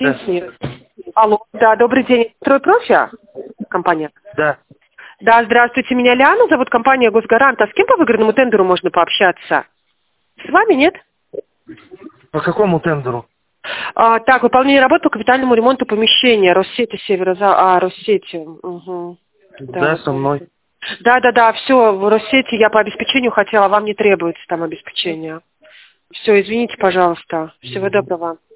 Бизнес. Алло, да, добрый день. Стройпрофи? Компания? Да. Да, здравствуйте, меня Лиана зовут, компания Госгарант. А с кем по выигранному тендеру можно пообщаться? С вами, нет? По какому тендеру? Так, выполнение работ по капитальному ремонту помещения. Россети Россети. Угу. Да, со мной. Да, все, в Россети я по обеспечению хотела, вам не требуется там обеспечение. Все, извините, пожалуйста. Всего доброго.